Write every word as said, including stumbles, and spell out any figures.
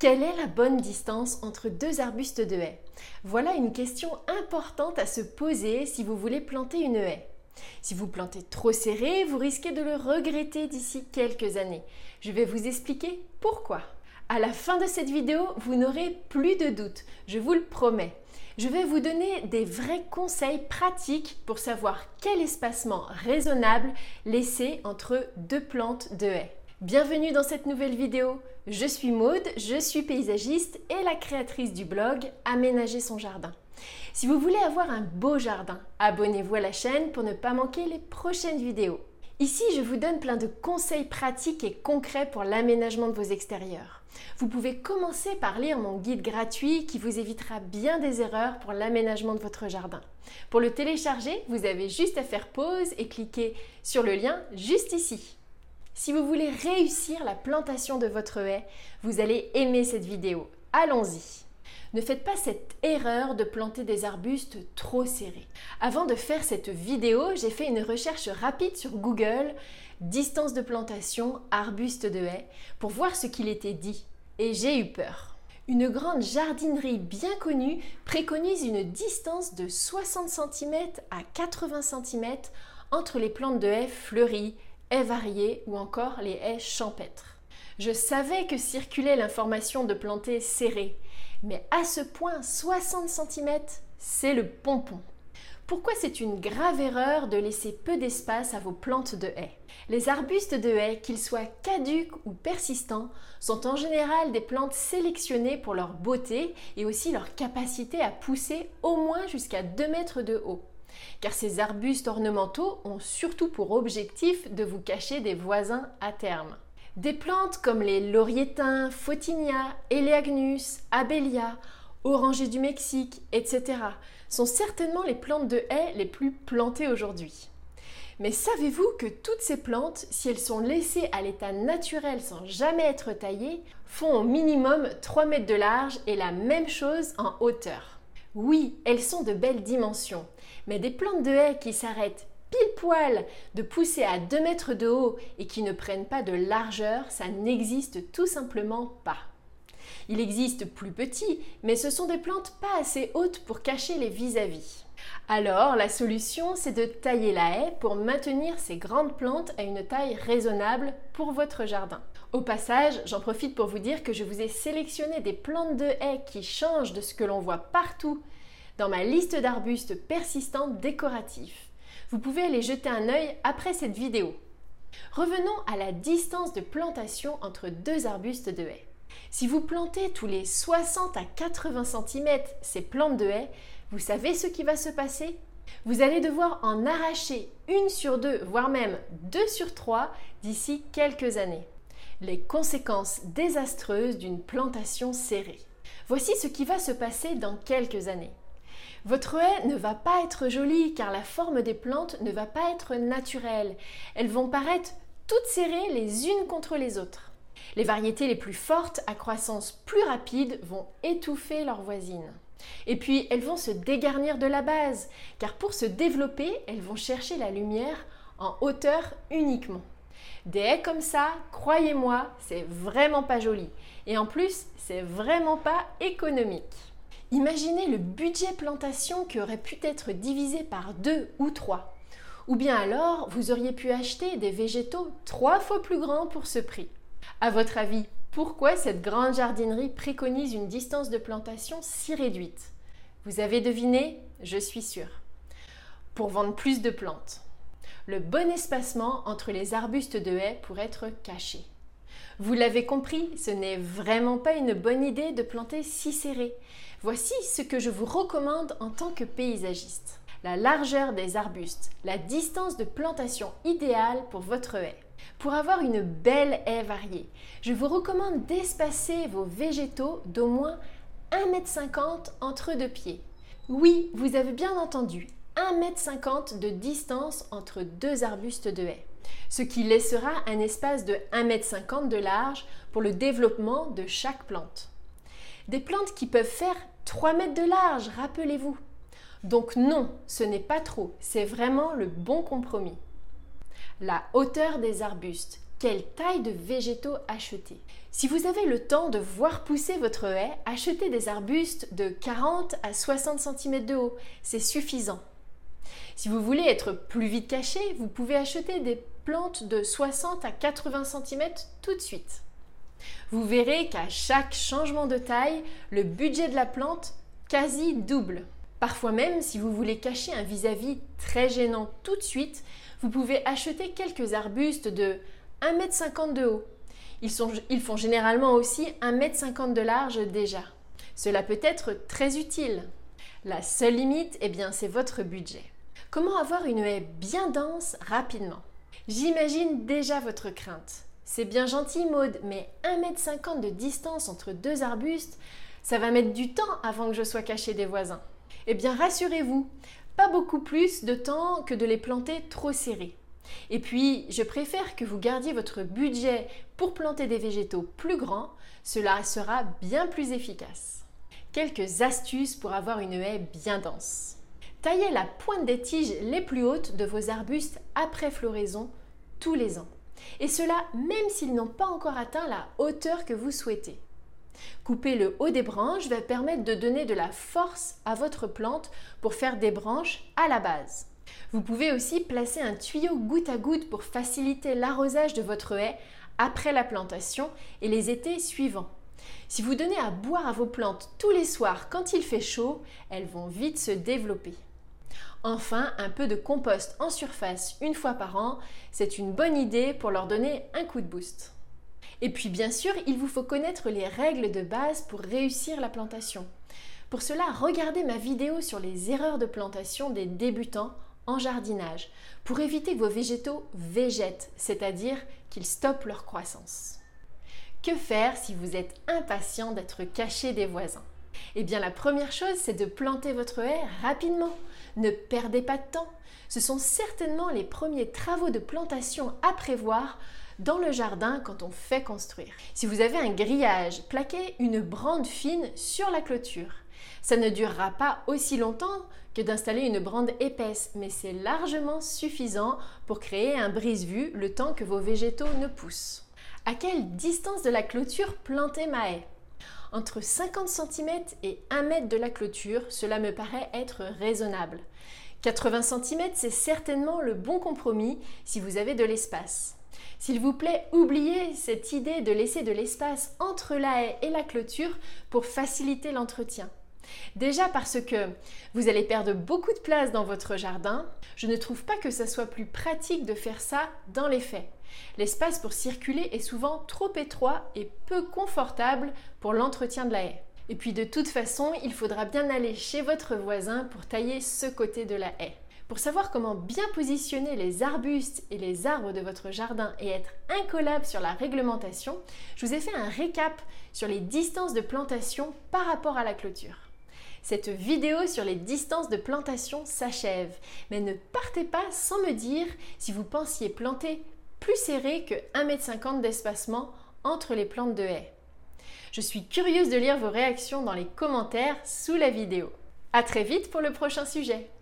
Quelle est la bonne distance entre deux arbustes de haies? Voilà une question importante à se poser si vous voulez planter une haie. Si vous plantez trop serré, vous risquez de le regretter d'ici quelques années. Je vais vous expliquer pourquoi. À la fin de cette vidéo, vous n'aurez plus de doute, je vous le promets. Je vais vous donner des vrais conseils pratiques pour savoir quel espacement raisonnable laisser entre deux plantes de haies. Bienvenue dans cette nouvelle vidéo. Je suis Maude, je suis paysagiste et la créatrice du blog Aménager son jardin. Si vous voulez avoir un beau jardin, abonnez-vous à la chaîne pour ne pas manquer les prochaines vidéos. Ici, je vous donne plein de conseils pratiques et concrets pour l'aménagement de vos extérieurs. Vous pouvez commencer par lire mon guide gratuit qui vous évitera bien des erreurs pour l'aménagement de votre jardin. Pour le télécharger, vous avez juste à faire pause et cliquer sur le lien juste ici. Si vous voulez réussir la plantation de votre haie, vous allez aimer cette vidéo. Allons-y! Ne faites pas cette erreur de planter des arbustes trop serrés. Avant de faire cette vidéo, j'ai fait une recherche rapide sur Google « Distance de plantation, arbustes de haie » pour voir ce qu'il était dit. Et j'ai eu peur. Une grande jardinerie bien connue préconise une distance de soixante centimètres à quatre-vingts centimètres entre les plantes de haies fleuries, haies variées ou encore les haies champêtres. Je savais que circulait l'information de planter serré, mais à ce point, soixante centimètres, c'est le pompon. Pourquoi c'est une grave erreur de laisser peu d'espace à vos plantes de haies? Les arbustes de haies, qu'ils soient caducs ou persistants, sont en général des plantes sélectionnées pour leur beauté et aussi leur capacité à pousser au moins jusqu'à deux mètres de haut. Car ces arbustes ornementaux ont surtout pour objectif de vous cacher des voisins à terme. Des plantes comme les lauriétins, photinia, Eleagnus, abélia, orangers du Mexique, et cetera sont certainement les plantes de haies les plus plantées aujourd'hui. Mais savez-vous que toutes ces plantes, si elles sont laissées à l'état naturel sans jamais être taillées, font au minimum trois mètres de large et la même chose en hauteur? Oui, elles sont de belles dimensions, mais des plantes de haies qui s'arrêtent pile poil de pousser à deux mètres de haut et qui ne prennent pas de largeur, ça n'existe tout simplement pas. Il existe plus petits, mais ce sont des plantes pas assez hautes pour cacher les vis-à-vis. Alors, la solution, c'est de tailler la haie pour maintenir ces grandes plantes à une taille raisonnable pour votre jardin. Au passage, j'en profite pour vous dire que je vous ai sélectionné des plantes de haies qui changent de ce que l'on voit partout dans ma liste d'arbustes persistants décoratifs. Vous pouvez aller jeter un œil après cette vidéo. Revenons à la distance de plantation entre deux arbustes de haies. Si vous plantez tous les soixante à quatre-vingts centimètres ces plantes de haies, vous savez ce qui va se passer? Vous allez devoir en arracher une sur deux, voire même deux sur trois d'ici quelques années. Les conséquences désastreuses d'une plantation serrée. Voici ce qui va se passer dans quelques années. Votre haie ne va pas être jolie car la forme des plantes ne va pas être naturelle. Elles vont paraître toutes serrées les unes contre les autres. Les variétés les plus fortes, à croissance plus rapide, vont étouffer leurs voisines. Et puis, elles vont se dégarnir de la base, car pour se développer, elles vont chercher la lumière en hauteur uniquement. Des haies comme ça, croyez-moi, c'est vraiment pas joli. Et en plus, c'est vraiment pas économique. Imaginez le budget plantation qui aurait pu être divisé par deux ou trois. Ou bien alors, vous auriez pu acheter des végétaux trois fois plus grands pour ce prix. À votre avis, pourquoi cette grande jardinerie préconise une distance de plantation si réduite? Vous avez deviné? Je suis sûre. Pour vendre plus de plantes. Le bon espacement entre les arbustes de haies pour être caché. Vous l'avez compris, ce n'est vraiment pas une bonne idée de planter si serré. Voici ce que je vous recommande en tant que paysagiste. La largeur des arbustes, la distance de plantation idéale pour votre haie. Pour avoir une belle haie variée, je vous recommande d'espacer vos végétaux d'au moins un mètre cinquante entre deux pieds. Oui, vous avez bien entendu, un mètre cinquante de distance entre deux arbustes de haies, ce qui laissera un espace de un mètre cinquante de large pour le développement de chaque plante. Des plantes qui peuvent faire trois mètres de large, rappelez-vous. Donc non, ce n'est pas trop, c'est vraiment le bon compromis. La hauteur des arbustes. quelle taille de végétaux acheter. Si vous avez le temps de voir pousser votre haie, achetez des arbustes de quarante à soixante centimètres de haut, c'est suffisant. Si vous voulez être plus vite caché, vous pouvez acheter des plantes de soixante à quatre-vingts centimètres tout de suite. Vous verrez qu'à chaque changement de taille, le budget de la plante quasi double. Parfois même, si vous voulez cacher un vis-à-vis très gênant tout de suite, vous pouvez acheter quelques arbustes de un mètre cinquante de haut. Ils, sont, ils font généralement aussi un mètre cinquante de large déjà. Cela peut être très utile. La seule limite, eh bien, c'est votre budget. Comment avoir une haie bien dense rapidement? J'imagine déjà votre crainte. C'est bien gentil, Maude, mais un mètre cinquante de distance entre deux arbustes, ça va mettre du temps avant que je sois cachée des voisins. Eh bien, rassurez-vous, pas beaucoup plus de temps que de les planter trop serrés. Et puis, je préfère que vous gardiez votre budget pour planter des végétaux plus grands, cela sera bien plus efficace. Quelques astuces pour avoir une haie bien dense. Taillez la pointe des tiges les plus hautes de vos arbustes après floraison tous les ans. Et cela même s'ils n'ont pas encore atteint la hauteur que vous souhaitez. Couper le haut des branches va permettre de donner de la force à votre plante pour faire des branches à la base. Vous pouvez aussi placer un tuyau goutte à goutte pour faciliter l'arrosage de votre haie après la plantation et les étés suivants. Si vous donnez à boire à vos plantes tous les soirs quand il fait chaud, elles vont vite se développer. Enfin, un peu de compost en surface une fois par an, c'est une bonne idée pour leur donner un coup de boost. Et puis bien sûr, il vous faut connaître les règles de base pour réussir la plantation. Pour cela, regardez ma vidéo sur les erreurs de plantation des débutants en jardinage pour éviter que vos végétaux végètent, c'est-à-dire qu'ils stoppent leur croissance. Que faire si vous êtes impatient d'être caché des voisins? Eh bien, la première chose, c'est de planter votre haie rapidement. Ne perdez pas de temps. Ce sont certainement les premiers travaux de plantation à prévoir dans le jardin quand on fait construire. Si vous avez un grillage, plaquez une brande fine sur la clôture. Ça ne durera pas aussi longtemps que d'installer une brande épaisse, mais c'est largement suffisant pour créer un brise-vue le temps que vos végétaux ne poussent. À quelle distance de la clôture planter ma haie? Entre cinquante centimètres et un mètre de la clôture, cela me paraît être raisonnable. quatre-vingts centimètres, c'est certainement le bon compromis si vous avez de l'espace. S'il vous plaît, oubliez cette idée de laisser de l'espace entre la haie et la clôture pour faciliter l'entretien. Déjà parce que vous allez perdre beaucoup de place dans votre jardin, je ne trouve pas que ça soit plus pratique de faire ça dans les faits. L'espace pour circuler est souvent trop étroit et peu confortable pour l'entretien de la haie. Et puis de toute façon, il faudra bien aller chez votre voisin pour tailler ce côté de la haie. Pour savoir comment bien positionner les arbustes et les arbres de votre jardin et être incollable sur la réglementation, je vous ai fait un récap sur les distances de plantation par rapport à la clôture. Cette vidéo sur les distances de plantation s'achève, mais ne partez pas sans me dire si vous pensiez planter plus serré que un mètre cinquante d'espacement entre les plantes de haie. Je suis curieuse de lire vos réactions dans les commentaires sous la vidéo. À très vite pour le prochain sujet.